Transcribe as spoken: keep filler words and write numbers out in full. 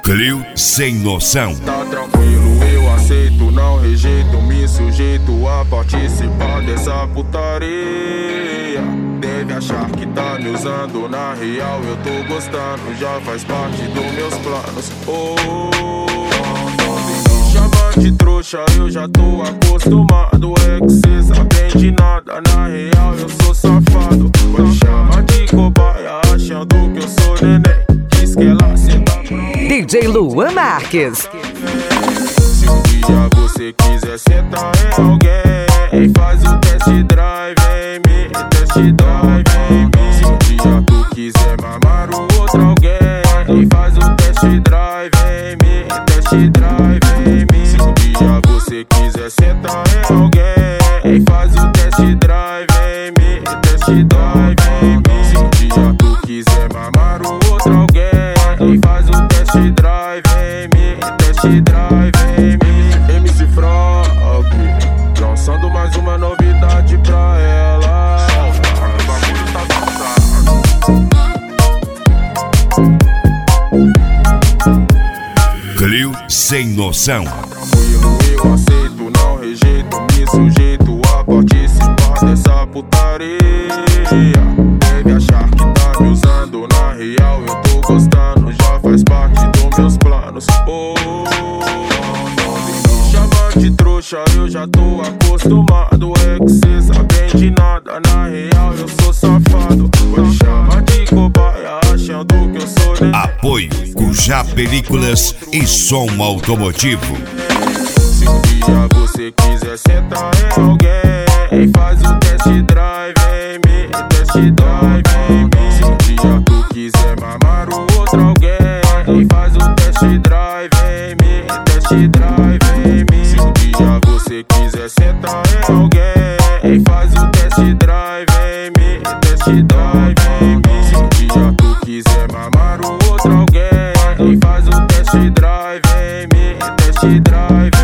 Clio sem noção. Tá tranquilo, eu aceito, não rejeito. Me sujeito a participar dessa putaria. Deve achar que tá me usando, na real eu tô gostando. Já faz parte dos meus planos. Oh, me chama de trouxa, eu já tô acostumado. É que cê sabe de nada, na real eu sou safado. Me chama de cobaia, achando que eu sou neném. Diz que ela cê tá pronto. D J Luan Marques. Se um dia você quiser sentar em alguém, faz o test drive em mim, test drive em mim. Se um dia tu quiser mamar o outro alguém, faz o test drive em mim, test drive em mim. Se um dia você quiser sentar em alguém, faz o test drive em mim, test drive em mim. Se um dia tu quiser mamar o outro alguém, faz o test drive em mim, test drive em mim. M C Frog, lançando mais uma novidade pra ela. O bagulho tá cansado. Clio sem noção. Tranquilo, eu aceito, não rejeito. Me sujeito a participar dessa putaria. Deve achar que tá me usando, na real eu tô gostando. Já faz parte dos meus planos. Oh, me chama de trouxa, eu já tô acostumado. É que cê sabe de nada, na real eu sou safado. Me chama de cobaia, achando que eu sou neném. Apoio Cujá Películas e Som Automotivo. Se um dia você quiser sentar em alguém, faz o test drive em mim, test drive em mim. Se um dia tu quiser mamar o outro alguém, faz o test drive em mim, test drive em mim. Se um dia você quiser sentar em alguém, faz o test drive em mim, test drive em mim. Se um dia tu quiser mamar o outro alguém, faz o test drive em mim, test drive